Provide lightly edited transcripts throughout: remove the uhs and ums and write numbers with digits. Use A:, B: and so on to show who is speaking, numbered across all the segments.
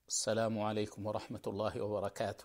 A: السلام عليكم ورحمة الله وبركاته.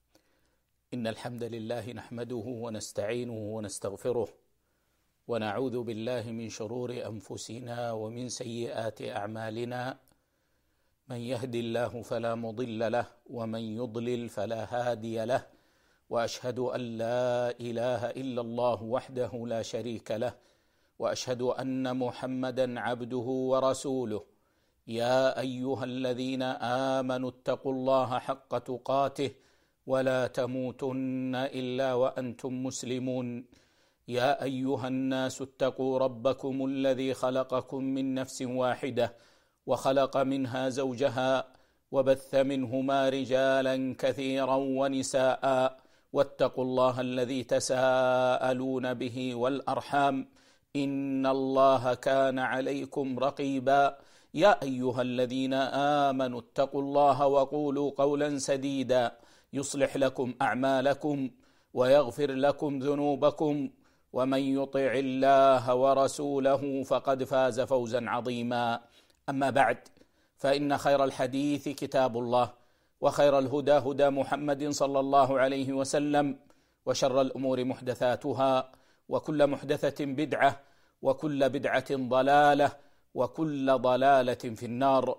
A: إن الحمد لله نحمده ونستعينه ونستغفره ونعوذ بالله من شرور أنفسنا ومن سيئات أعمالنا. من يهد الله فلا مضل له ومن يضلل فلا هادي له، وأشهد أن لا إله إلا الله وحده لا شريك له، وأشهد أن محمدا عبده ورسوله. يا أيها الذين آمنوا اتقوا الله حق تقاته ولا تموتن إلا وأنتم مسلمون. يا أيها الناس اتقوا ربكم الذي خلقكم من نفس واحدة وخلق منها زوجها وبث منهما رجالا كثيرا ونساء، واتقوا الله الذي تساءلون به والأرحام إن الله كان عليكم رقيبا. يا أيها الذين آمنوا اتقوا الله وقولوا قولا سديدا يصلح لكم أعمالكم ويغفر لكم ذنوبكم، ومن يطع الله ورسوله فقد فاز فوزا عظيما. أما بعد، فإن خير الحديث كتاب الله، وخير الهدى هدى محمد صلى الله عليه وسلم، وشر الأمور محدثاتها، وكل محدثة بدعة، وكل بدعة ضلالة، وكل ضلالة في النار.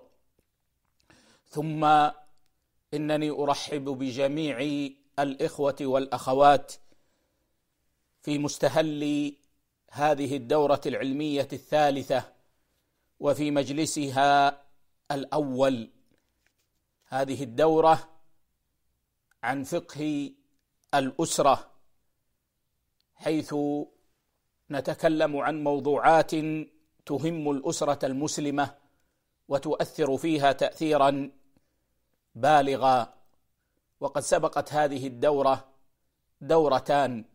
A: ثم إنني أرحب بجميع الإخوة والأخوات في مستهل هذه الدورة العلمية الثالثة وفي مجلسها الأول. هذه الدورة عن فقه الأسرة، حيث نتكلم عن موضوعات تهم الأسرة المسلمة وتؤثر فيها تأثيرا بالغا. وقد سبقت هذه الدورة دورتان،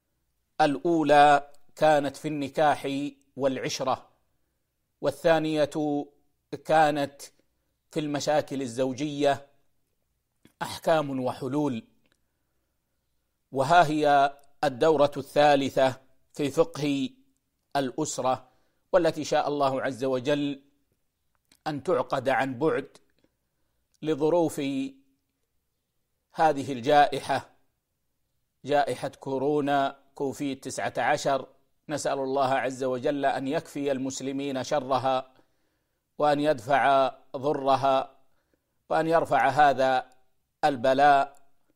A: الأولى كانت في النكاح والعشرة، والثانية كانت في المشاكل الزوجية أحكام وحلول. وها هي الدورة الثالثة في فقه الأسرة، والتي شاء الله عز وجل أن تعقد عن بعد لظروف هذه الجائحة، جائحة كورونا كوفيد 19. نسأل الله عز وجل أن يكفي المسلمين شرها، وأن يدفع ضرها، وأن يرفع هذا البلاء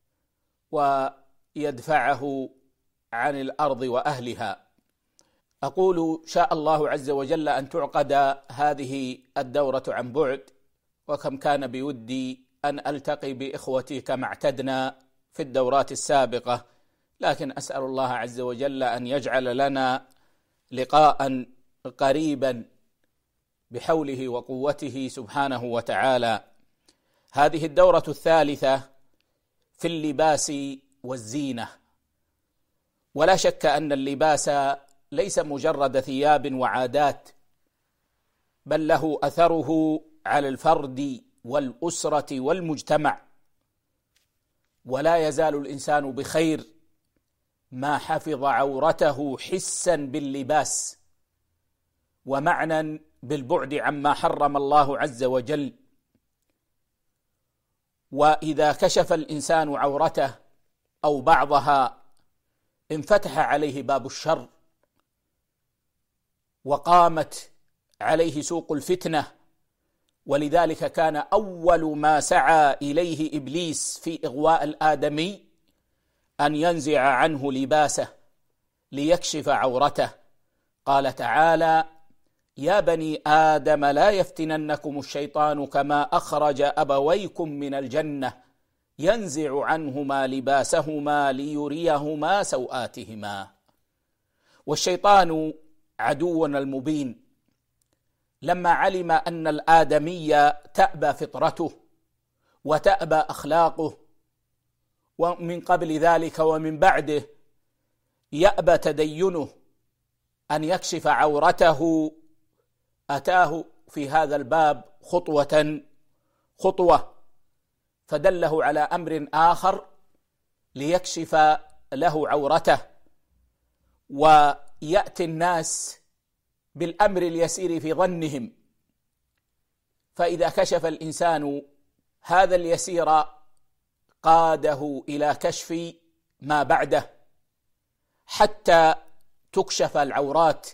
A: ويدفعه عن الأرض وأهلها. أقول شاء الله عز وجل أن تعقد هذه الدورة عن بعد، وكم كان بودي أن ألتقي بإخوتي كما اعتدنا في الدورات السابقة، لكن أسأل الله عز وجل أن يجعل لنا لقاء قريبا بحوله وقوته سبحانه وتعالى. هذه الدورة الثالثة في اللباس والزينة. ولا شك أن اللباس ليس مجرد ثياب وعادات، بل له أثره على الفرد والأسرة والمجتمع. ولا يزال الإنسان بخير ما حفظ عورته حسا باللباس، ومعنى بالبعد عما حرم الله عز وجل. وإذا كشف الإنسان عورته أو بعضها انفتح عليه باب الشر، وقامت عليه سوق الفتنة. ولذلك كان أول ما سعى إليه إبليس في إغواء الآدمي أن ينزع عنه لباسه ليكشف عورته. قال تعالى: يا بني آدم لا يفتننكم الشيطان كما أخرج أبويكم من الجنة ينزع عنهما لباسهما ليريهما سوآتهما. والشيطان عدونا المبين، لما علم أن الآدمي تأبى فطرته وتأبى أخلاقه، ومن قبل ذلك ومن بعده يأبى تدينه أن يكشف عورته، أتاه في هذا الباب خطوة فدله على أمر آخر ليكشف له عورته. ويأتي الناس بالأمر اليسير في ظنهم، فإذا كشف الإنسان هذا اليسير قاده إلى كشف ما بعده حتى تكشف العورات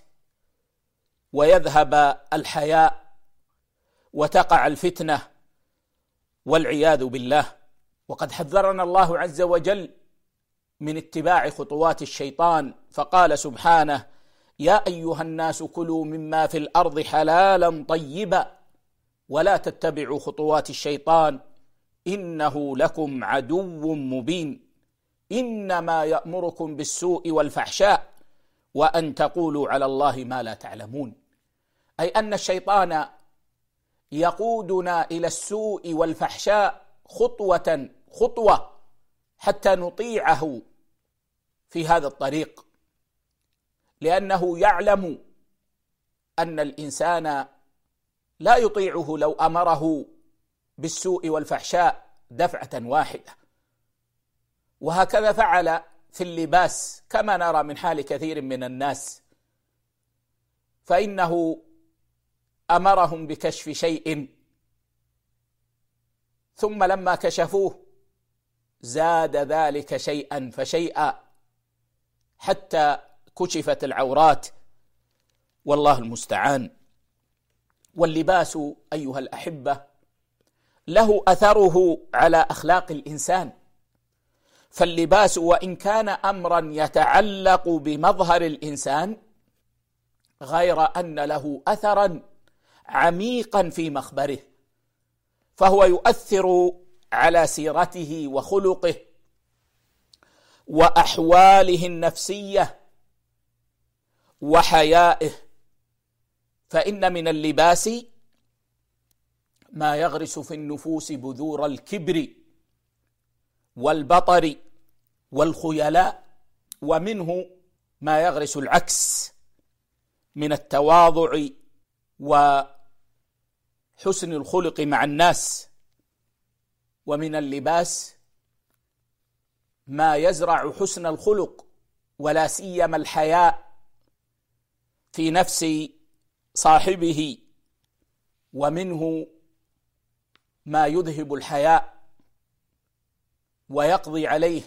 A: ويذهب الحياء وتقع الفتنة والعياذ بالله. وقد حذرنا الله عز وجل من اتباع خطوات الشيطان، فقال سبحانه: يا أيها الناس كلوا مما في الأرض حلالا طيبا ولا تتبعوا خطوات الشيطان إنه لكم عدو مبين إنما يأمركم بالسوء والفحشاء وأن تقولوا على الله ما لا تعلمون. أي أن الشيطان يقودنا إلى السوء والفحشاء خطوة خطوة حتى نطيعه في هذا الطريق، لأنه يعلم أن الإنسان لا يطيعه لو أمره بالسوء والفحشاء دفعة واحدة. وهكذا فعل في اللباس كما نرى من حال كثير من الناس، فإنه أمرهم بكشف شيء ثم لما كشفوه زاد ذلك شيئا فشيئا حتى كشفت العورات، والله المستعان. واللباس أيها الأحبة له أثره على أخلاق الإنسان، فاللباس وإن كان أمرا يتعلق بمظهر الإنسان غير أن له أثرا عميقا في مخبره، فهو يؤثر على سيرته وخلقه وأحواله النفسية وحيائه. فإن من اللباس ما يغرس في النفوس بذور الكبر والبطر والخيلاء، ومنه ما يغرس العكس من التواضع وحسن الخلق مع الناس. ومن اللباس ما يزرع حسن الخلق ولا سيما الحياء في نفس صاحبه، ومنه ما يذهب الحياء ويقضي عليه،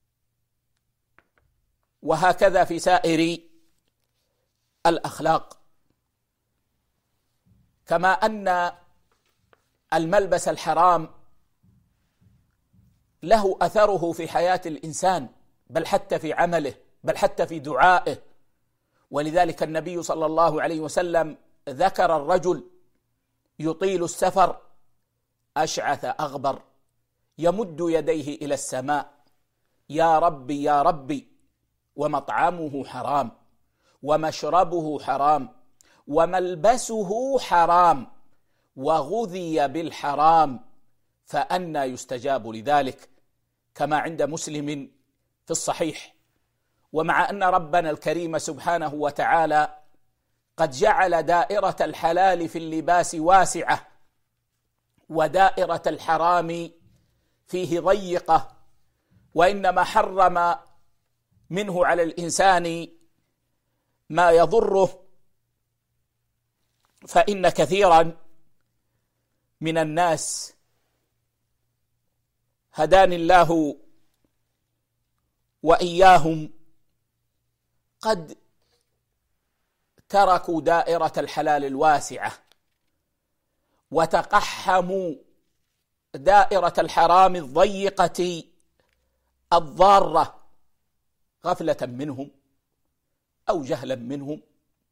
A: وهكذا في سائر الأخلاق. كما أن الملبس الحرام له أثره في حياة الإنسان، بل حتى في عمله، بل حتى في دعائه. ولذلك النبي صلى الله عليه وسلم ذكر الرجل يطيل السفر أشعث أغبر يمد يديه إلى السماء: يا ربي يا ربي، ومطعمه حرام ومشربه حرام وملبسه حرام وغذي بالحرام فأنى يستجاب لذلك، كما عند مسلم في الصحيح. ومع أن ربنا الكريم سبحانه وتعالى قد جعل دائرة الحلال في اللباس واسعة ودائرة الحرام فيه ضيقة، وإنما حرم منه على الإنسان ما يضره، فإن كثيرا من الناس هداني الله وإياهم قد تركوا دائرة الحلال الواسعة وتقحموا دائرة الحرام الضيقة الضارة، غفلة منهم أو جهلا منهم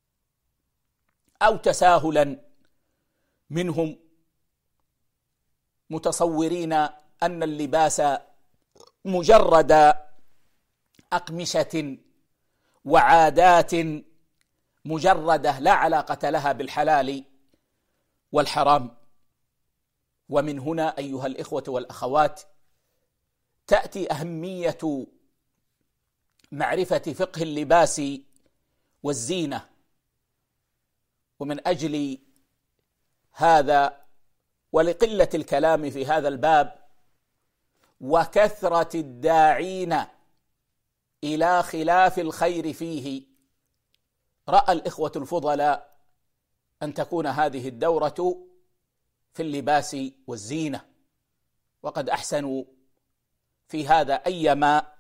A: أو تساهلا منهم، متصورين أن اللباس مجرد أقمشة وعادات مجردة لا علاقة لها بالحلال والحرام. ومن هنا أيها الإخوة والأخوات تأتي أهمية معرفة فقه اللباس والزينة. ومن أجل هذا ولقلة الكلام في هذا الباب وكثرة الداعين إلى خلاف الخير فيه، رأى الإخوة الفضلاء أن تكون هذه الدورة في اللباس والزينة. وقد أحسنوا في هذا أيما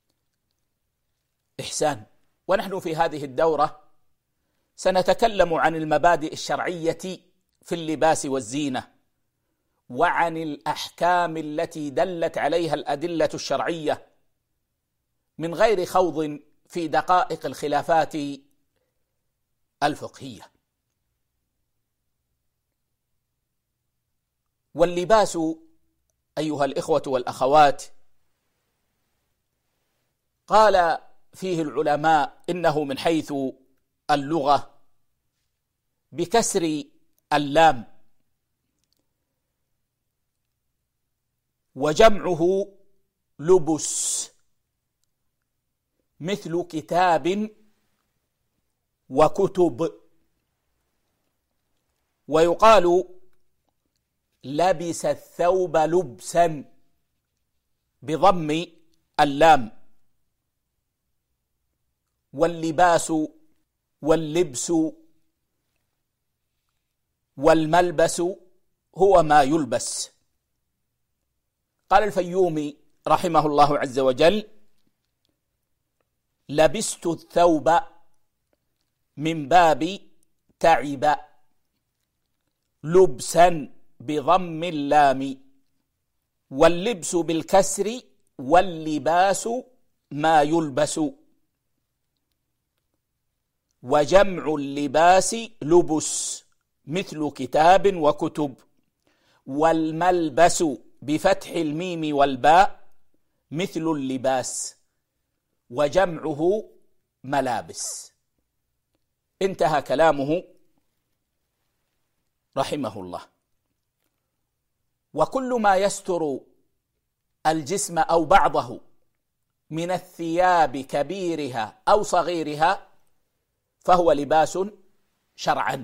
A: إحسان. ونحن في هذه الدورة سنتكلم عن المبادئ الشرعية في اللباس والزينة، وعن الأحكام التي دلت عليها الأدلة الشرعية، من غير خوض في دقائق الخلافات الفقهية. واللباس أيها الإخوة والأخوات قال فيه العلماء إنه من حيث اللغة بكسر اللام، وجمعه لبس، مثل كتاب وكتب. ويقال لبس الثوب لبسا بضم اللام. واللباس واللبس والملبس هو ما يلبس. قال الفيومي رحمه الله عز وجل: لبست الثوب من باب تعب، لبسا بضم اللام، واللبس بالكسر، واللباس ما يلبس، وجمع اللباس لبس، مثل كتاب وكتب. والملبس بفتح الميم والباء مثل اللباس، وجمعه ملابس. انتهى كلامه رحمه الله. وكل ما يستر الجسم أو بعضه من الثياب كبيرها أو صغيرها فهو لباس شرعا.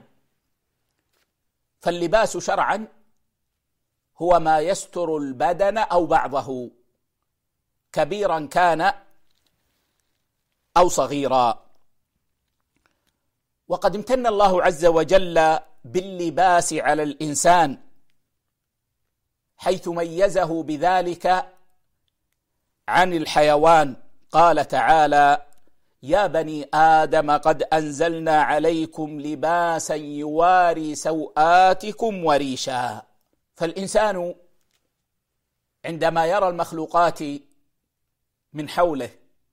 A: فاللباس شرعا هو ما يستر البدن أو بعضه، كبيرا كان أو صغيرا. وقد امتن الله عز وجل باللباس على الإنسان، حيث ميزه بذلك عن الحيوان. قال تعالى: يا بني آدم قد أنزلنا عليكم لباسا يواري سوآتكم وريشا. فالإنسان عندما يرى المخلوقات من حوله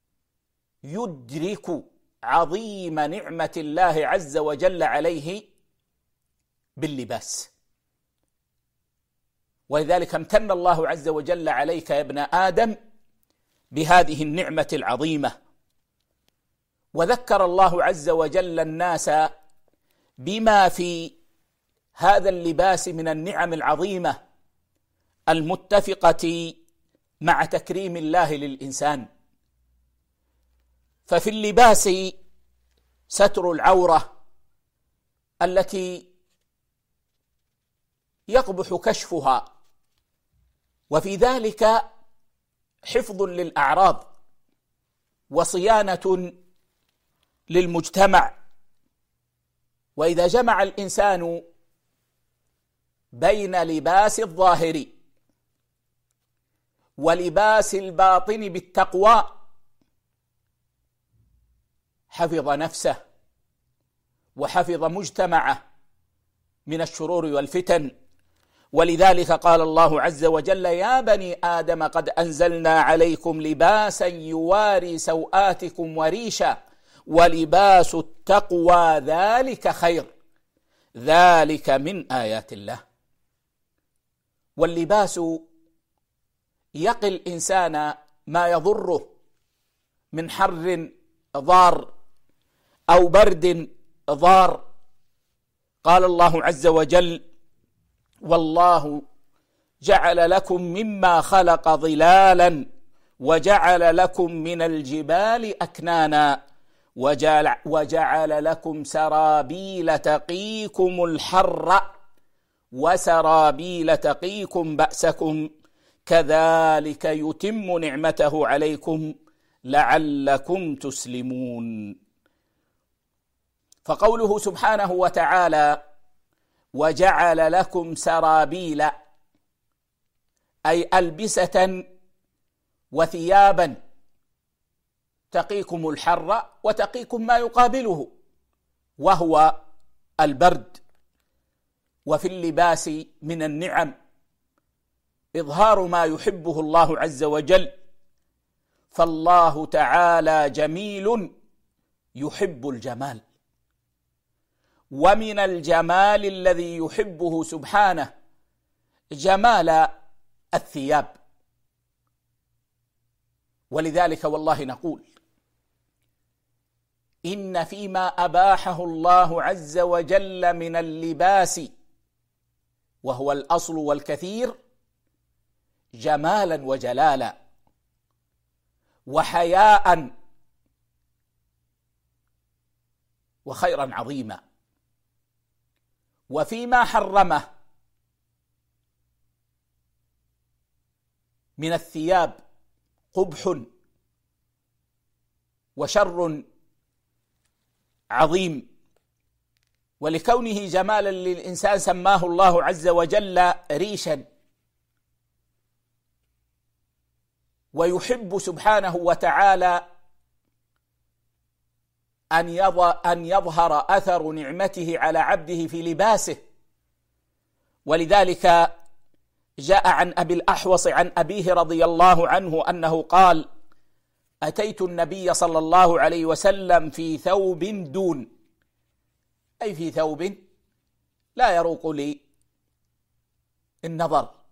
A: يدرك عظيم نعمة الله عز وجل عليه باللباس. ولذلك امتن الله عز وجل عليك يا ابن آدم بهذه النعمة العظيمة. وذكر الله عز وجل الناس بما في هذا اللباس من النعم العظيمة المتفقة مع تكريم الله للإنسان. ففي اللباس ستر العورة التي يقبح كشفها، وفي ذلك حفظ للأعراض وصيانة للمجتمع. وإذا جمع الإنسان بين لباس الظاهر ولباس الباطن بالتقوى حفظ نفسه وحفظ مجتمعه من الشرور والفتن. ولذلك قال الله عز وجل: يا بني آدم قد أنزلنا عليكم لباسا يواري سوآتكم وريشا ولباس التقوى ذلك خير، ذلك من آيات الله. واللباس يقي الإنسان ما يضره من حر ضار أو برد ضار. قال الله عز وجل: والله جعل لكم مما خلق ظلالا وجعل لكم من الجبال أكنانا وجعل لكم سرابيل تقيكم الحر وسرابيل تقيكم بأسكم كذلك يتم نعمته عليكم لعلكم تسلمون. فقوله سبحانه وتعالى: وجعل لكم سرابيل، أي ألبسة وثيابا تقيكم الحر وتقيكم ما يقابله وهو البرد. وفي اللباس من النعم إظهار ما يحبه الله عز وجل، فالله تعالى جميل يحب الجمال، ومن الجمال الذي يحبه سبحانه جمال الثياب. ولذلك والله نقول إن فيما أباحه الله عز وجل من اللباس وهو الأصل والكثير جمالا وجلالا وحياء وخيرا عظيما، وفيما حرمه من الثياب قبح وشر عظيم، ولكونه جمالا للإنسان سماه الله عز وجل ريشا. ويحب سبحانه وتعالى أن يظهر أثر نعمته على عبده في لباسه. ولذلك جاء عن أبي الأحوص عن أبيه رضي الله عنه أنه قال: أتيت النبي صلى الله عليه وسلم في ثوب دون، أي في ثوب لا يروق لي النظر،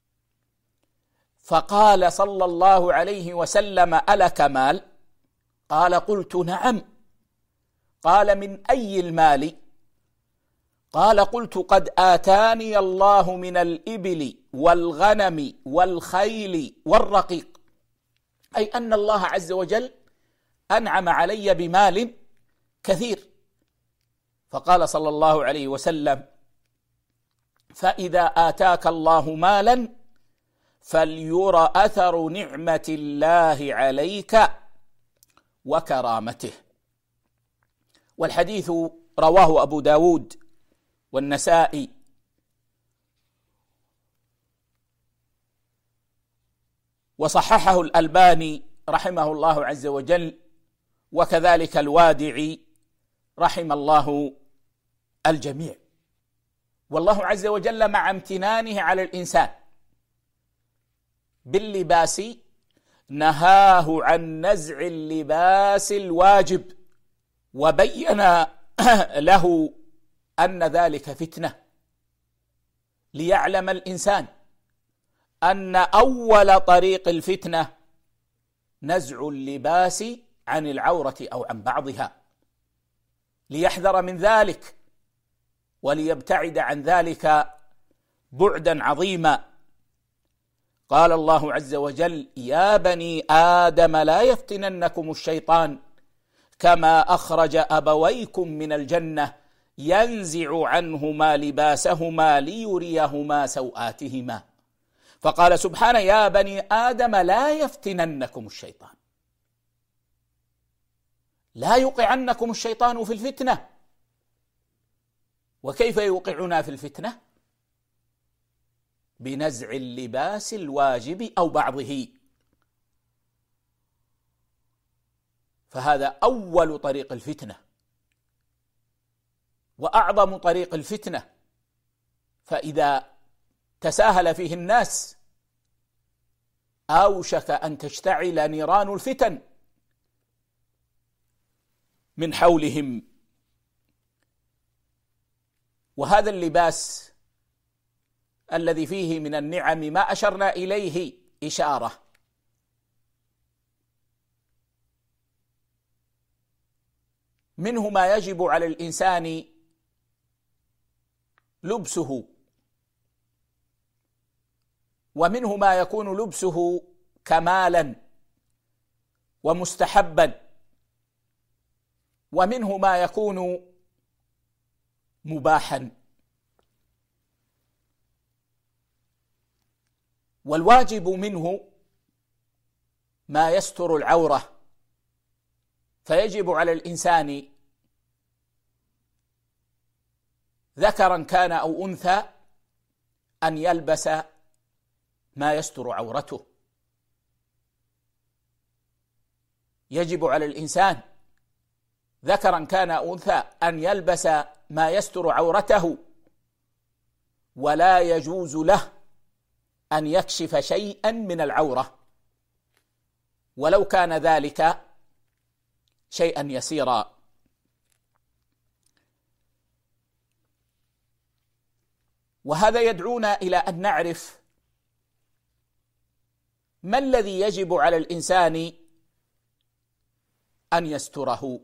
A: فقال صلى الله عليه وسلم: ألك مال؟ قال: قلت نعم. قال: من أي المال؟ قال: قلت قد آتاني الله من الإبل والغنم والخيل والرقيق، أي أن الله عز وجل أنعم علي بمال كثير. فقال صلى الله عليه وسلم: فإذا آتاك الله مالا فليرى أثر نعمة الله عليك وكرامته. والحديث رواه أبو داود والنسائي وصححه الألباني رحمه الله عز وجل، وكذلك الوادعي رحم الله الجميع. والله عز وجل مع امتنانه على الإنسان باللباس نهاه عن نزع اللباس الواجب، وبين له أن ذلك فتنة، ليعلم الإنسان أن أول طريق الفتنة نزع اللباس عن العورة أو عن بعضها، ليحذر من ذلك وليبتعد عن ذلك بعدا عظيما. قال الله عز وجل: يا بني آدم لا يفتننكم الشيطان كما أخرج أبويكم من الجنة ينزع عنهما لباسهما ليريهما سوآتهما. فقال سبحانه: يا بني آدم لا يفتننكم الشيطان، لا يوقعنكم الشيطان في الفتنة. وكيف يوقعنا في الفتنة؟ بنزع اللباس الواجب أو بعضه. فهذا أول طريق الفتنة وأعظم طريق الفتنة، فإذا تساهل فيه الناس أوشك أن تشتعل نيران الفتن من حولهم. وهذا اللباس الذي فيه من النعم ما أشرنا إليه إشارة، منه ما يجب على الإنسان لبسه، ومنه ما يكون لبسه كمالا ومستحبا، ومنه ما يكون مباحا. والواجب منه ما يستر العورة، فيجب على الإنسان ذكرا كان أو أنثى أن يلبس ما يستر عورته. يجب على الإنسان ذكرا كان أنثى أن يلبس ما يستر عورته، ولا يجوز له أن يكشف شيئا من العورة ولو كان ذلك شيئا يسيرا. وهذا يدعونا إلى أن نعرف ما الذي يجب على الإنسان أن يستره،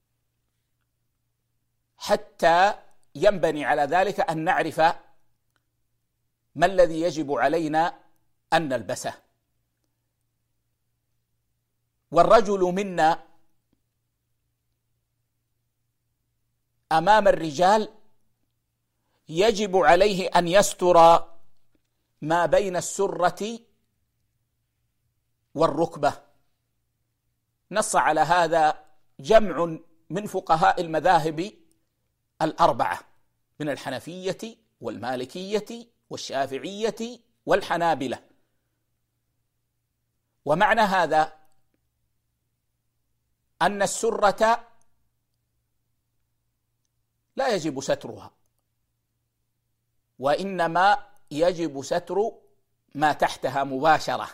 A: حتى ينبني على ذلك أن نعرف ما الذي يجب علينا أن نلبسه. والرجل منا أمام الرجال يجب عليه أن يستر ما بين السرة والركبة. نص على هذا جمع من فقهاء المذاهب الأربعة من الحنفية والمالكية والشافعية والحنابلة. ومعنى هذا أن السرة لا يجب سترها، وإنما يجب ستر ما تحتها مباشرة،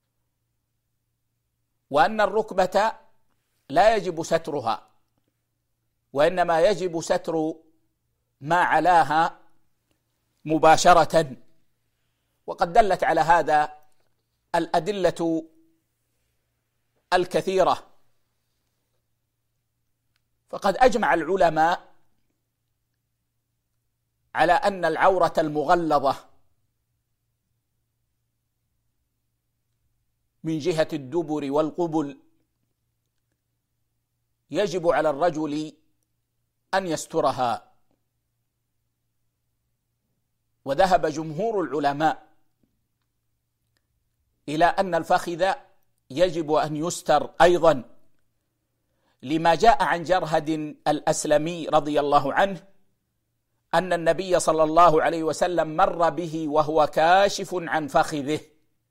A: وأن الركبة لا يجب سترها، وإنما يجب ستر ما علاها مباشرة. وقد دلت على هذا الأدلة الكثيرة، فقد أجمع العلماء على أن العورة المغلظة من جهة الدبر والقبل يجب على الرجل أن يسترها. وذهب جمهور العلماء إلى أن الفخذ يجب أن يستر أيضا، لما جاء عن جرهد الأسلمي رضي الله عنه أن النبي صلى الله عليه وسلم مر به وهو كاشف عن فخذه،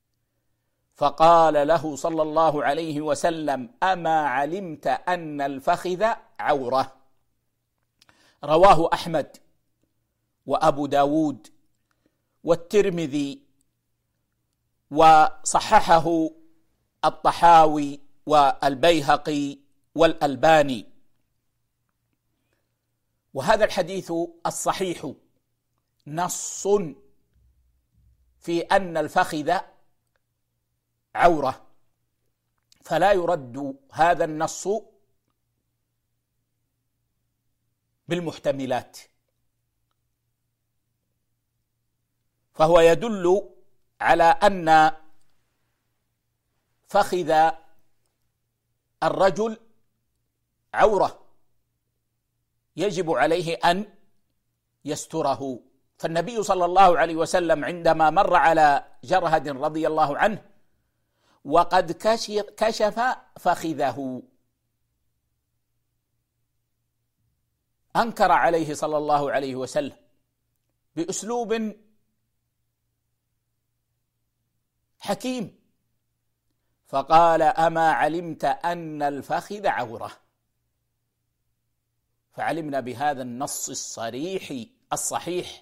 A: فقال له صلى الله عليه وسلم: أما علمت أن الفخذ عورة؟ رواه أحمد وأبو داود والترمذي، وصححه الطحاوي والبيهقي والألباني. وهذا الحديث الصحيح نص في أن الفخذ عورة، فلا يرد هذا النص بالمحتملات، فهو يدل على أن فخذ الرجل عورة يجب عليه أن يستره. فالنبي صلى الله عليه وسلم عندما مر على جرهد رضي الله عنه وقد كشف فخذه أنكر عليه صلى الله عليه وسلم بأسلوب حكيم، فقال: أما علمت أن الفخذ عورة؟ فعلمنا بهذا النص الصريح الصحيح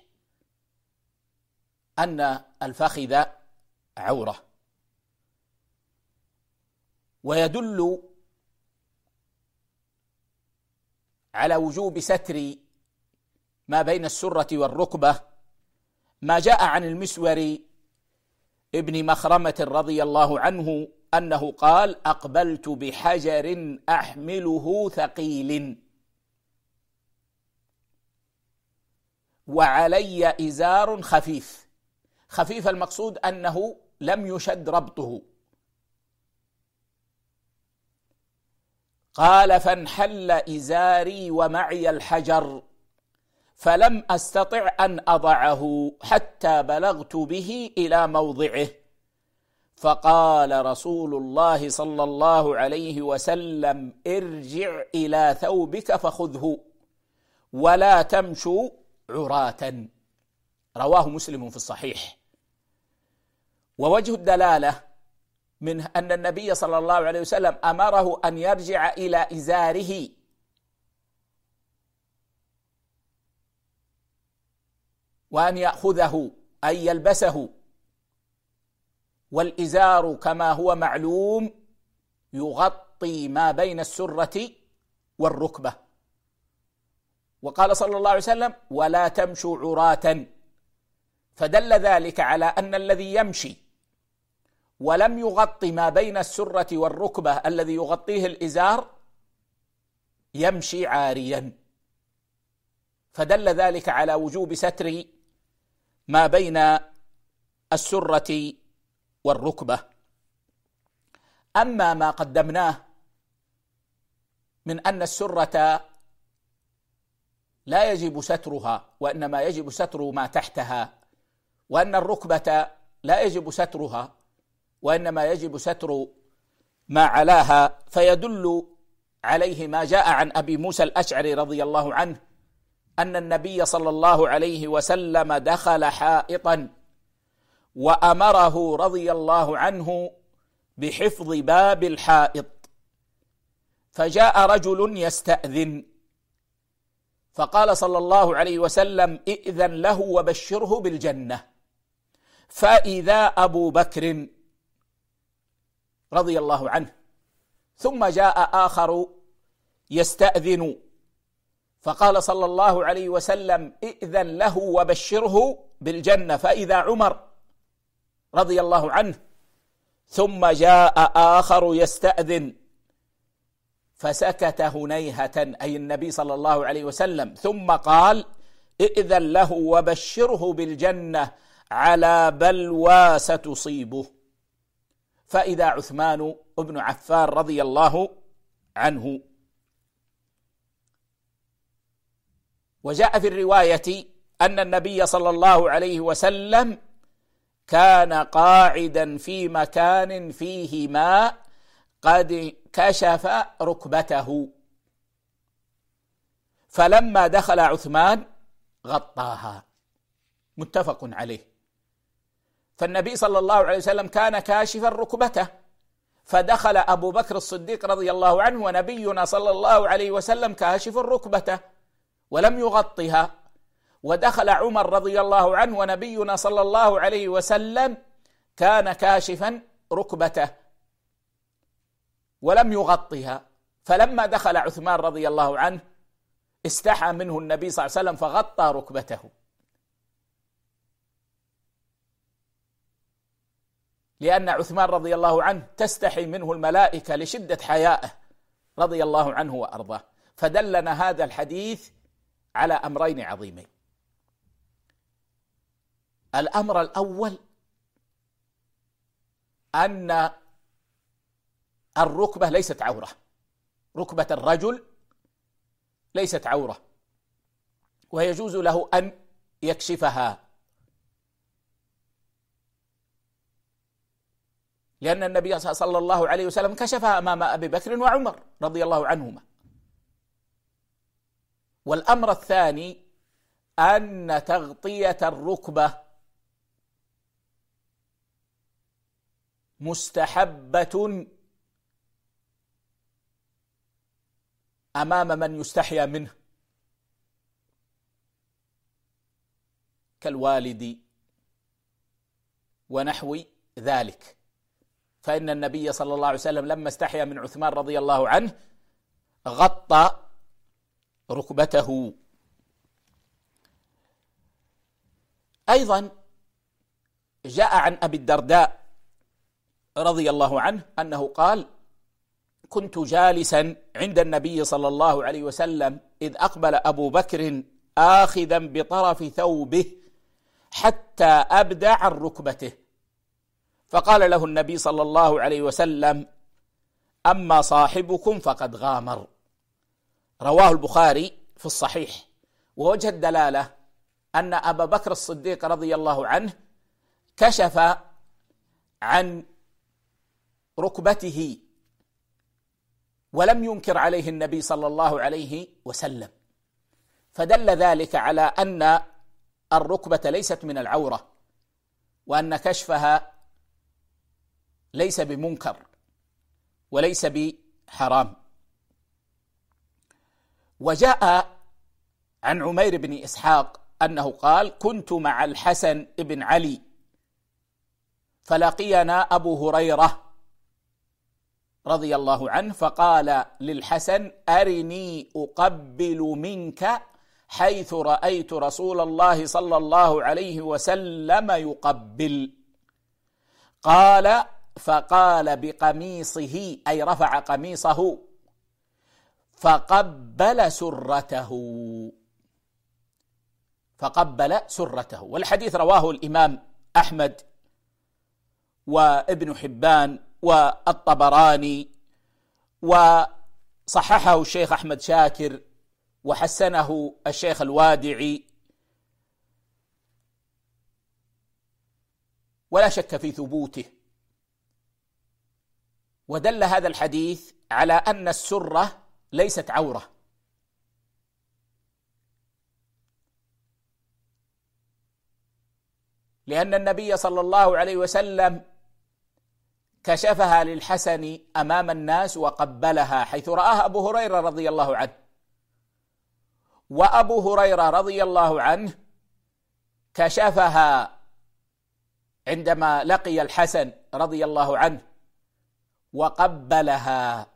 A: أن الفخذ عورة. ويدل على وجوب ستر ما بين السرة والركبة ما جاء عن المسور ابن مخرمة رضي الله عنه أنه قال: أقبلت بحجر أحمله ثقيل وعلي إزار خفيف. خفيف المقصود أنه لم يشد ربطه. قال: فانحل إزاري ومعي الحجر فلم أستطع أن أضعه حتى بلغت به إلى موضعه، فقال رسول الله صلى الله عليه وسلم: ارجع إلى ثوبك فخذه ولا تمشوا عراة. رواه مسلم في الصحيح. ووجه الدلالة من أن النبي صلى الله عليه وسلم أمره أن يرجع إلى إزاره وأن يأخذه أي يلبسه، والإزار كما هو معلوم يغطي ما بين السرة والركبة. وقال صلى الله عليه وسلم: ولا تمشوا عراة، فدل ذلك على أن الذي يمشي ولم يغطي ما بين السرة والركبة الذي يغطيه الإزار يمشي عاريا، فدل ذلك على وجوب ستر ما بين السرة والركبة. أما ما قدمناه من أن السرة لا يجب سترها وإنما يجب ستر ما تحتها، وأن الركبة لا يجب سترها وإنما يجب ستر ما علاها، فيدل عليه ما جاء عن أبي موسى الأشعري رضي الله عنه أن النبي صلى الله عليه وسلم دخل حائطا وأمره رضي الله عنه بحفظ باب الحائط، فجاء رجل يستأذن فقال صلى الله عليه وسلم: ائذن له وبشره بالجنة. فإذا أبو بكر رضي الله عنه، ثم جاء آخر يستأذن فقال صلى الله عليه وسلم: ائذن له وبشره بالجنة. فإذا عمر رضي الله عنه، ثم جاء آخر يستأذن فسكت هنيهة أي النبي صلى الله عليه وسلم، ثم قال: ائذن له وبشره بالجنة على بلوى ستصيبه. فإذا عثمان بن عفان رضي الله عنه. وجاء في الرواية أن النبي صلى الله عليه وسلم كان قاعدا في مكان فيه ماء قد كشف ركبته، فلما دخل عثمان غطاها، متفق عليه. فالنبي صلى الله عليه وسلم كان كاشفا ركبته، فدخل أبو بكر الصديق رضي الله عنه ونبينا صلى الله عليه وسلم كاشف ركبته ولم يغطها، ودخل عمر رضي الله عنه ونبينا صلى الله عليه وسلم كان كاشفا ركبته ولم يغطها، فلما دخل عثمان رضي الله عنه استحى منه النبي صلى الله عليه وسلم فغطى ركبته، لأن عثمان رضي الله عنه تستحي منه الملائكة لشدة حيائه رضي الله عنه وأرضاه. فدلنا هذا الحديث على أمرين عظيمين. الأمر الأول أن الركبة ليست عورة، ركبة الرجل ليست عورة، ويجوز له أن يكشفها، لأن النبي صلى الله عليه وسلم كشفها أمام أبي بكر وعمر رضي الله عنهما. والأمر الثاني أن تغطية الركبة مستحبة أمام من يستحيا منه كالوالد ونحو ذلك، فإن النبي صلى الله عليه وسلم لما استحيا من عثمان رضي الله عنه غطى ركبته. أيضا جاء عن أبي الدرداء رضي الله عنه أنه قال: كنت جالسا عند النبي صلى الله عليه وسلم إذ أقبل أبو بكر آخذا بطرف ثوبه حتى أبدى عن ركبته، فقال له النبي صلى الله عليه وسلم: أما صاحبكم فقد غامر. رواه البخاري في الصحيح. ووجه الدلالة أن أبا بكر الصديق رضي الله عنه كشف عن ركبته ولم ينكر عليه النبي صلى الله عليه وسلم، فدل ذلك على أن الركبة ليست من العورة، وأن كشفها ليس بمنكر وليس بحرام. وجاء عن عمير بن إسحاق أنه قال: كنت مع الحسن بن علي فلقينا أبو هريرة رضي الله عنه فقال للحسن: أرني أقبل منك حيث رأيت رسول الله صلى الله عليه وسلم يقبل. قال: فقال بقميصه، أي رفع قميصه فقبل سرته. والحديث رواه الإمام أحمد وابن حبان والطبراني، وصححه الشيخ أحمد شاكر وحسنه الشيخ الوادعي، ولا شك في ثبوته. ودل هذا الحديث على أن السرة ليست عورة، لأن النبي صلى الله عليه وسلم كشفها للحسن أمام الناس وقبلها حيث رآها أبو هريرة رضي الله عنه، وأبو هريرة رضي الله عنه كشفها عندما لقي الحسن رضي الله عنه وقبلها.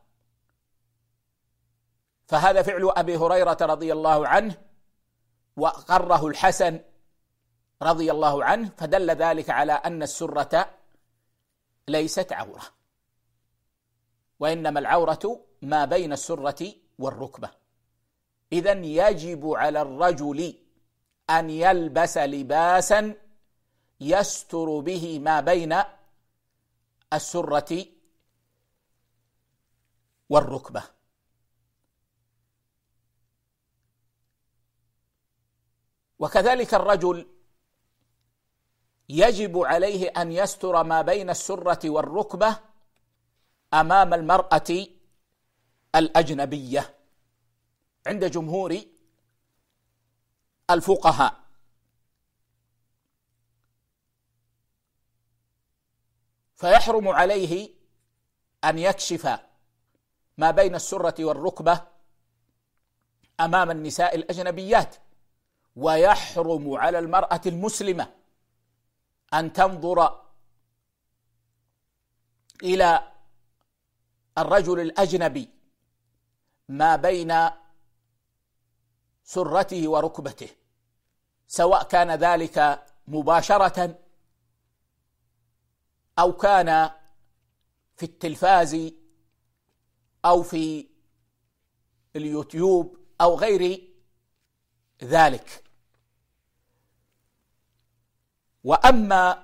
A: فهذا فعل أبي هريرة رضي الله عنه وأقره الحسن رضي الله عنه، فدل ذلك على أن السرة ليست عورة، وإنما العورة ما بين السرة والركبة. إذن يجب على الرجل أن يلبس لباسا يستر به ما بين السرة والركبة. وكذلك الرجل يجب عليه أن يستر ما بين السرة والركبة أمام المرأة الأجنبية عند جمهور الفقهاء. فيحرم عليه أن يكشف ما بين السرة والركبة أمام النساء الأجنبيات، ويحرم على المرأة المسلمة أن تنظر إلى الرجل الأجنبي ما بين سرته وركبته، سواء كان ذلك مباشرة أو كان في التلفاز أو في اليوتيوب أو غير ذلك. وأما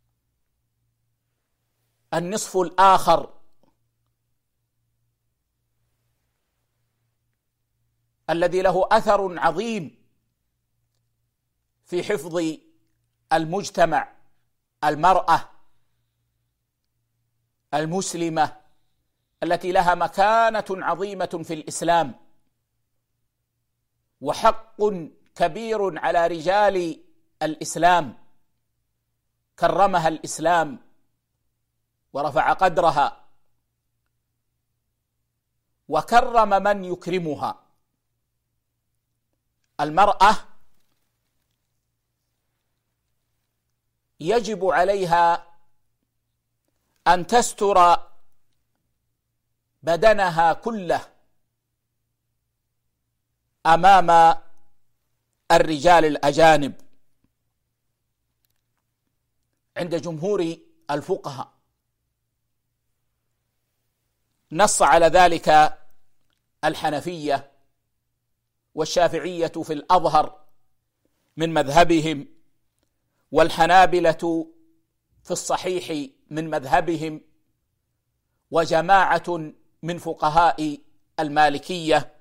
A: النصف الآخر الذي له أثر عظيم في حفظ المجتمع، المرأة المسلمة التي لها مكانة عظيمة في الإسلام وحق كبير على رجال الإسلام، كرمها الإسلام ورفع قدرها وكرم من يكرمها. المرأة يجب عليها أن تستر بدنها كله أمام الرجال الأجانب عند جمهور الفقهاء. نص على ذلك الحنفية والشافعية في الأظهر من مذهبهم، والحنابلة في الصحيح من مذهبهم، وجماعة من فقهاء المالكية.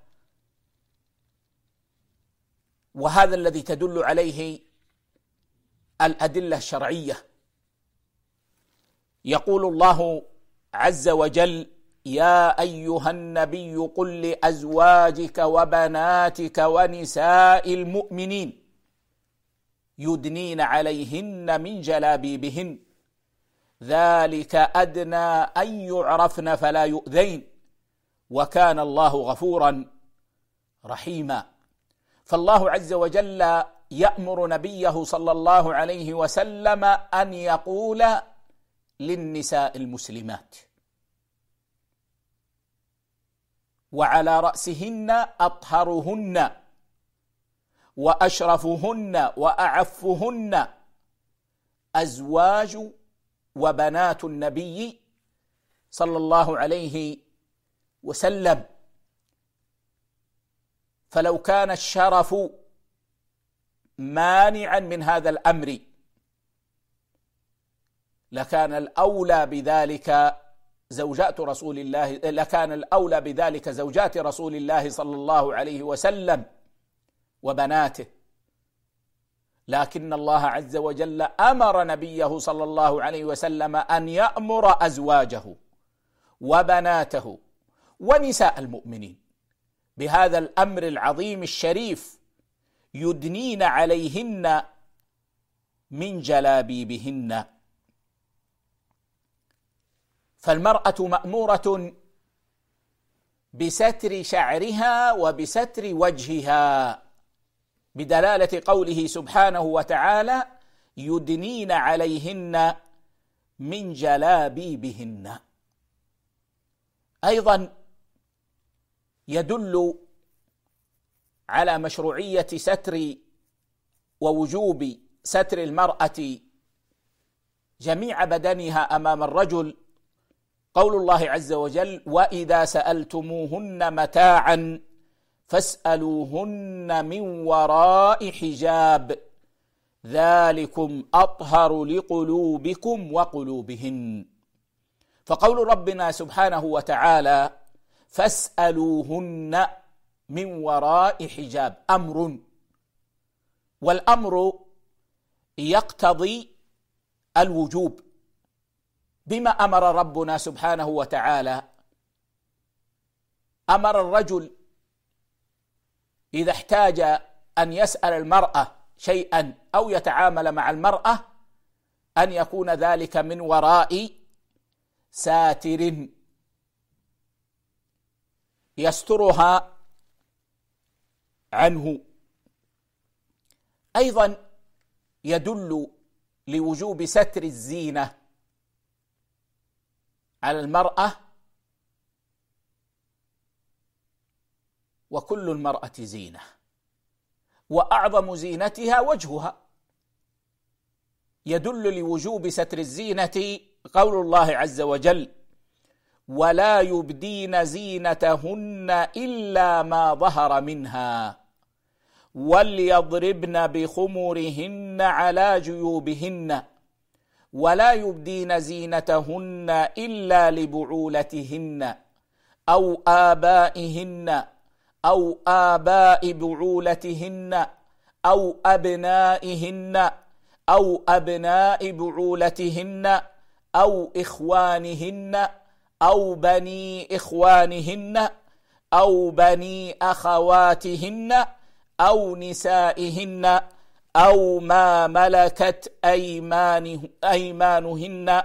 A: وهذا الذي تدل عليه الأدلة الشرعية. يقول الله عز وجل: يا أيها النبي قل لأزواجك وبناتك ونساء المؤمنين يدنين عليهن من جلابيبهن ذلك أدنى أن يعرفن فلا يؤذين وكان الله غفورا رحيما. فالله عز وجل يأمر نبيه صلى الله عليه وسلم أن يقول للنساء المسلمات وعلى رأسهن أطهرهن وأشرفهن وأعفهن أزواج وبنات النبي صلى الله عليه وسلم. فلو كان الشرف مانعا من هذا الأمر لكان الأولى بذلك زوجات رسول الله صلى الله عليه وسلم وبناته، لكن الله عز وجل أمر نبيه صلى الله عليه وسلم أن يأمر أزواجه وبناته ونساء المؤمنين بهذا الأمر العظيم الشريف يدنين عليهن من جلابيبهن. فالمرأة مأمورة بستر شعرها وبستر وجهها بدلالة قوله سبحانه وتعالى يدنين عليهن من جلابيبهن. أيضا يدل على مشروعية ستر ووجوب ستر المرأة جميع بدنها أمام الرجل قول الله عز وجل وإذا سألتموهن متاعا فاسألوهن من وراء حجاب ذلكم أطهر لقلوبكم وقلوبهن. فقول ربنا سبحانه وتعالى فاسألوهن من وراء حجاب أمر، والأمر يقتضي الوجوب. بما أمر ربنا سبحانه وتعالى؟ أمر الرجل إذا احتاج أن يسأل المرأة شيئا أو يتعامل مع المرأة أن يكون ذلك من وراء ساتر يسترها عنه. أيضا يدل لوجوب ستر الزينة على المرأة، وكل المرأة زينة، وأعظم زينتها وجهها. يدل لوجوب ستر الزينة قول الله عز وجل ولا يبدين زينتهن إلا ما ظهر منها وليضربن بخمرهن على جيوبهن ولا يبدين زينتهن إلا لبعولتهن أو آبائهن أو آباء بعولتهن أو أبنائهن أو أبناء بعولتهن أو إخوانهن أو بني إخوانهن أو بني أخواتهن أو نسائهن أو ما ملكت أيمانهن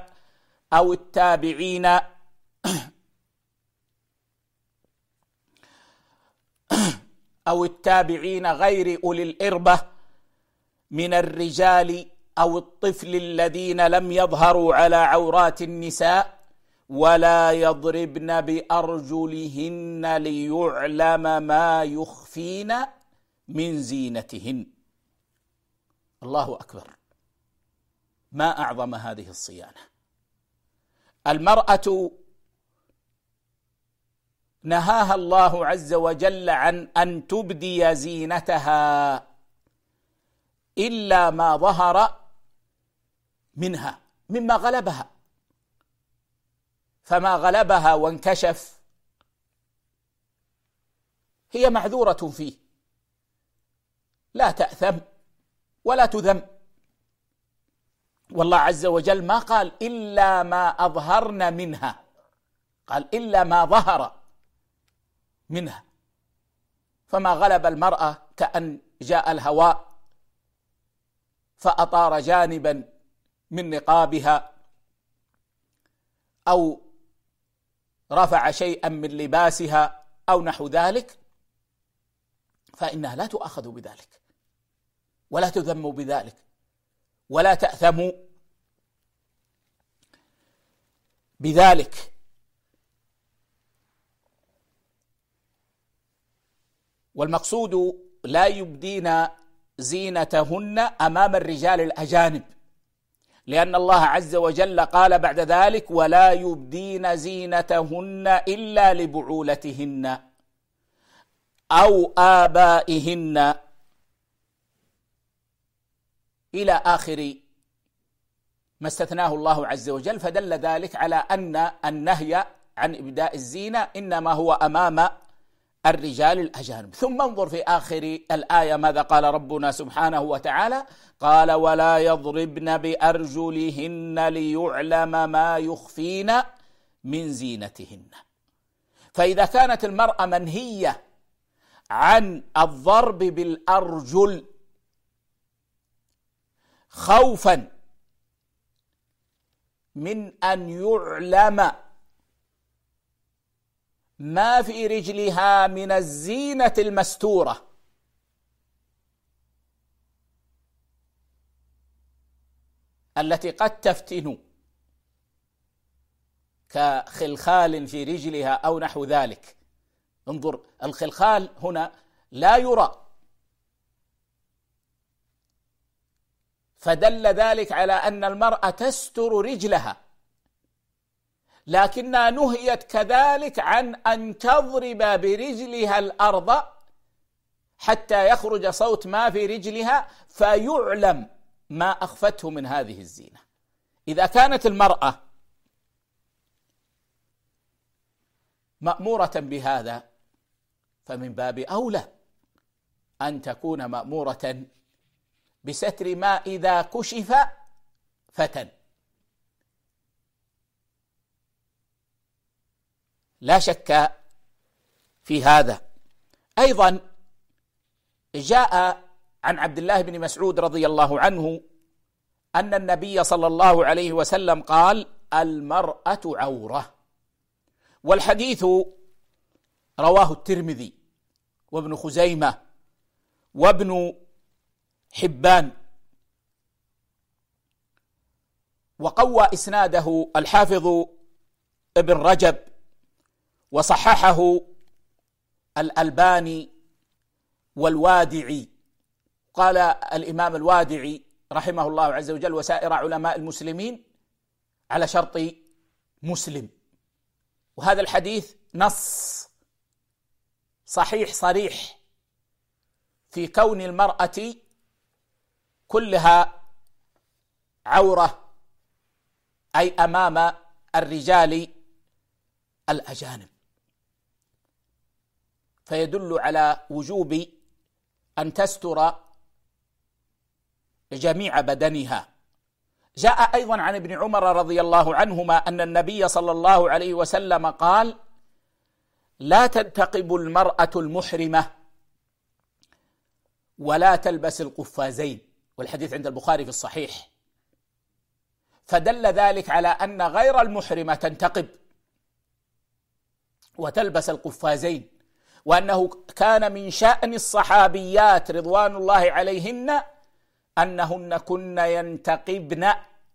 A: أو التابعين غير أولي الإربة من الرجال أو الطفل الذين لم يظهروا على عورات النساء ولا يضربن بأرجلهن ليعلم ما يخفين من زينتهن. الله أكبر، ما أعظم هذه الصيانة. المرأة نهاها الله عز وجل عن أن تبدي زينتها إلا ما ظهر منها مما غلبها، فما غلبها وانكشف هي معذورة فيه، لا تأثم ولا تذم. والله عز وجل ما قال إلا ما أظهرن منها، قال إلا ما ظهر منها. فما غلب المرأة كأن جاء الهواء فأطار جانبا من نقابها أو رفع شيئا من لباسها أو نحو ذلك، فإنها لا تؤاخذ بذلك ولا تذم بذلك ولا تأثم بذلك. والمقصود لا يبدين زينتهن أمام الرجال الأجانب، لأن الله عز وجل قال بعد ذلك: ولا يبدين زينتهن إلا لبعولتهن أو آبائهن، إلى آخر ما استثناه الله عز وجل. فدل ذلك على أن النهي عن إبداء الزينة إنما هو أمام الرجال الأجانب. ثم انظر في آخر الآية ماذا قال ربنا سبحانه وتعالى: قال: ولا يضربن بأرجلهن ليعلم ما يخفين من زينتهن. فإذا كانت المرأة منهية عن الضرب بالأرجل خوفا من أن يعلم ما في رجلها من الزينة المستورة، التي قد تفتن كخلخال في رجلها أو نحو ذلك. انظر، الخلخال هنا لا يرى، فدل ذلك على أن المرأة تستر رجلها، لكنها نهيت كذلك عن أن تضرب برجلها الأرض حتى يخرج صوت ما في رجلها فيعلم ما أخفته من هذه الزينة. إذا كانت المرأة مأمورة بهذا فمن باب أولى أن تكون مأمورة بستر ما إذا كشف فتن. لا شك في هذا. أيضا جاء عن عبد الله بن مسعود رضي الله عنه أن النبي صلى الله عليه وسلم قال: المرأة عورة. والحديث رواه الترمذي وابن خزيمة وابن حبان، وقوى إسناده الحافظ ابن رجب وصححه الألباني والوادعي. قال الإمام الوادعي رحمه الله عز وجل وسائر علماء المسلمين على شرط مسلم. وهذا الحديث نص صحيح صريح في كون المرأة كلها عورة، أي أمام الرجال الأجانب، فيدل على وجوب أن تستر جميع بدنها. جاء أيضا عن ابن عمر رضي الله عنهما أن النبي صلى الله عليه وسلم قال: لا تنتقب المرأة المحرمة ولا تلبس القفازين. والحديث عند البخاري في الصحيح. فدل ذلك على أن غير المحرمة تنتقب وتلبس القفازين، وأنه كان من شأن الصحابيات رضوان الله عليهن أنهن كن ينتقبن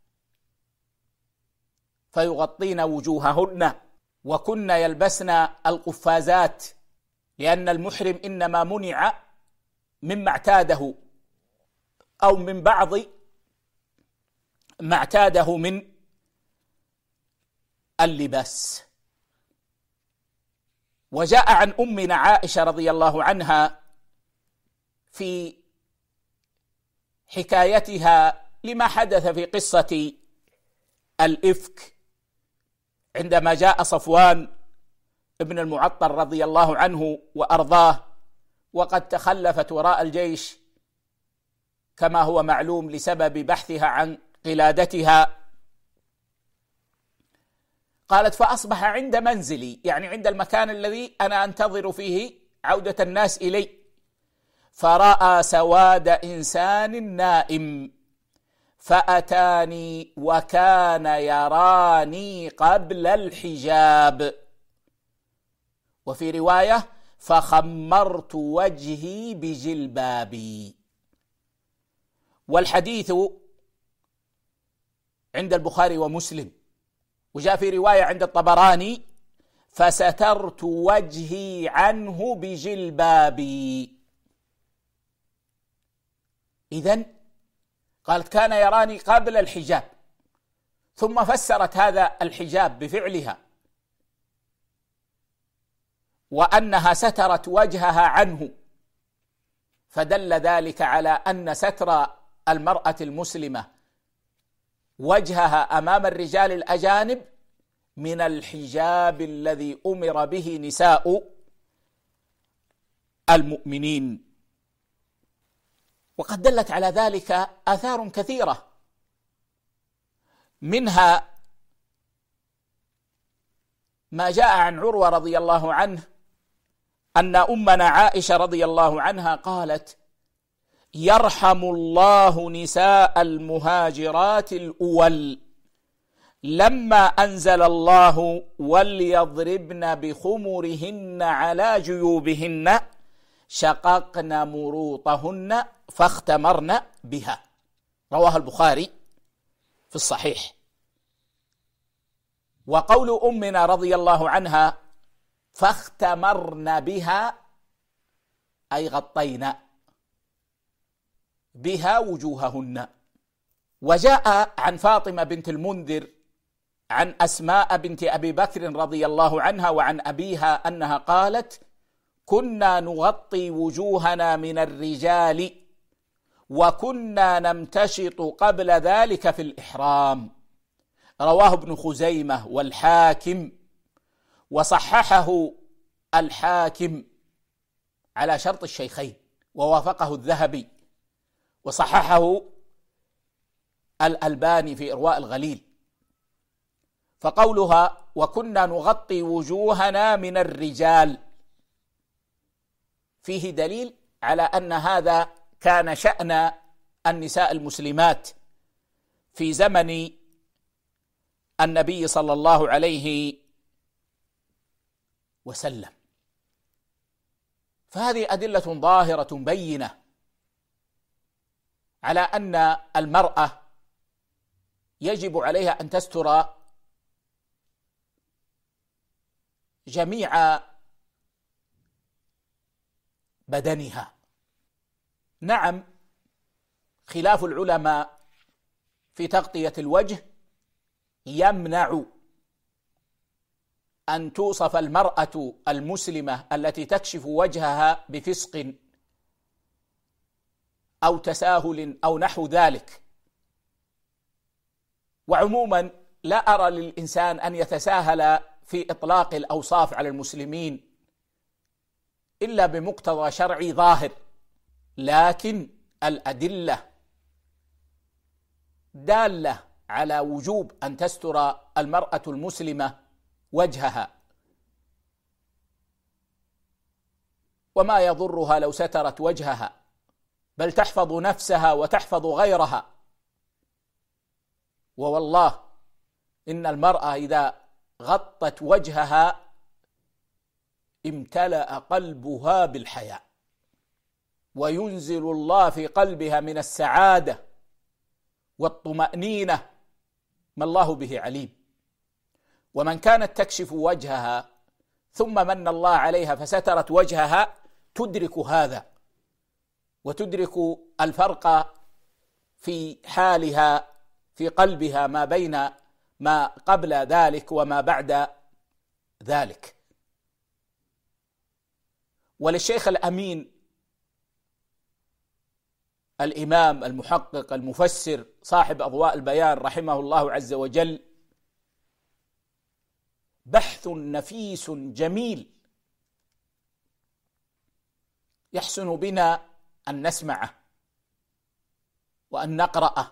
A: فيغطين وجوههن، وكن يلبسن القفازات، لأن المحرم إنما منع مما اعتاده أو من بعض ما اعتاده من اللباس. وجاء عن أمنا عائشة رضي الله عنها في حكايتها لما حدث في قصة الإفك عندما جاء صفوان ابن المعطل رضي الله عنه وأرضاه وقد تخلفت وراء الجيش كما هو معلوم لسبب بحثها عن قلادتها. قالت: فأصبح عند منزلي، يعني عند المكان الذي أنا أنتظر فيه عودة الناس إلي، فرأى سواد إنسان نائم، فأتاني وكان يراني قبل الحجاب. وفي رواية: فخمرت وجهي بجلبابي. والحديث عند البخاري ومسلم، وجاء في رواية عند الطبراني: فسترت وجهي عنه بجلبابي. إذن قالت كان يراني قبل الحجاب، ثم فسرت هذا الحجاب بفعلها وأنها سترت وجهها عنه، فدل ذلك على أن ستر المرأة المسلمة وجهها أمام الرجال الأجانب من الحجاب الذي أمر به نساء المؤمنين. وقد دلت على ذلك آثار كثيرة، منها ما جاء عن عروة رضي الله عنه أن أمنا عائشة رضي الله عنها قالت: يرحم الله نساء المهاجرات الأول لما أنزل الله وليضربن بخمرهن على جيوبهن شققن مروطهن فاختمرن بها. رواه البخاري في الصحيح. وقول أمنا رضي الله عنها فاختمرن بها أي غطينا بها وجوههن. وجاء عن فاطمة بنت المنذر عن أسماء بنت أبي بكر رضي الله عنها وعن أبيها أنها قالت: كنا نغطي وجوهنا من الرجال وكنا نمتشط قبل ذلك في الإحرام. رواه ابن خزيمة والحاكم، وصححه الحاكم على شرط الشيخين، ووافقه الذهبي، وصححه الألباني في إرواء الغليل. فقولها وكنا نغطي وجوهنا من الرجال فيه دليل على أن هذا كان شأن النساء المسلمات في زمن النبي صلى الله عليه وسلم. فهذه أدلة ظاهرة بينة على أن المرأة يجب عليها أن تستر جميع بدنها. نعم، خلاف العلماء في تغطية الوجه يمنع أن توصف المرأة المسلمة التي تكشف وجهها بفسق أو تساهل أو نحو ذلك. وعموما لا أرى للإنسان أن يتساهل في إطلاق الأوصاف على المسلمين إلا بمقتضى شرعي ظاهر، لكن الأدلة دالة على وجوب أن تستر المرأة المسلمة وجهها، وما يضرها لو سترت وجهها، بل تحفظ نفسها وتحفظ غيرها. ووالله إن المرأة إذا غطت وجهها امتلأ قلبها بالحياء، وينزل الله في قلبها من السعادة والطمأنينة ما الله به عليم. ومن كانت تكشف وجهها ثم من الله عليها فسترت وجهها تدرك هذا، وتدرك الفرق في حالها في قلبها ما بين ما قبل ذلك وما بعد ذلك. وللشيخ الأمين الإمام المحقق المفسر صاحب أضواء البيان رحمه الله عز وجل بحث نفيس جميل يحسن بنا أن نسمعه وأن نقرأه،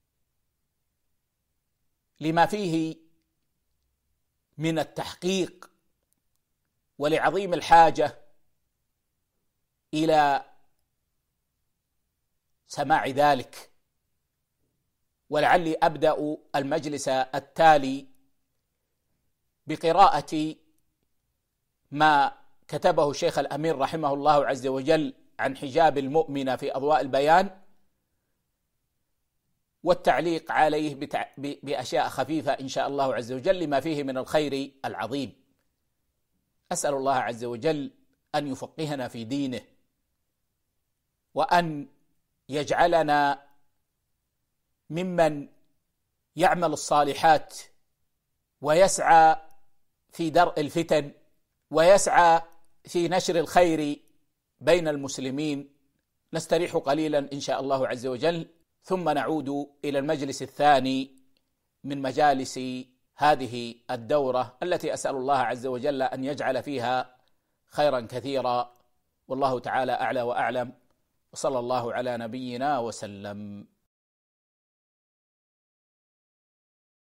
A: لما فيه من التحقيق ولعظيم الحاجة إلى سماع ذلك. ولعلي أبدأ المجلس التالي بقراءة ما كتبه الشيخ الأمير رحمه الله عز وجل عن حجاب المؤمن في أضواء البيان، والتعليق عليه بأشياء خفيفة إن شاء الله عز وجل لما فيه من الخير العظيم. أسأل الله عز وجل أن يفقهنا في دينه، وأن يجعلنا ممن يعمل الصالحات ويسعى في درء الفتن ويسعى في نشر الخير بين المسلمين. نستريح قليلا إن شاء الله عز وجل، ثم نعود إلى المجلس الثاني من مجالس هذه الدورة التي أسأل الله عز وجل أن يجعل فيها خيرا كثيرا، والله تعالى أعلى وأعلم، وصلى الله على نبينا وسلم.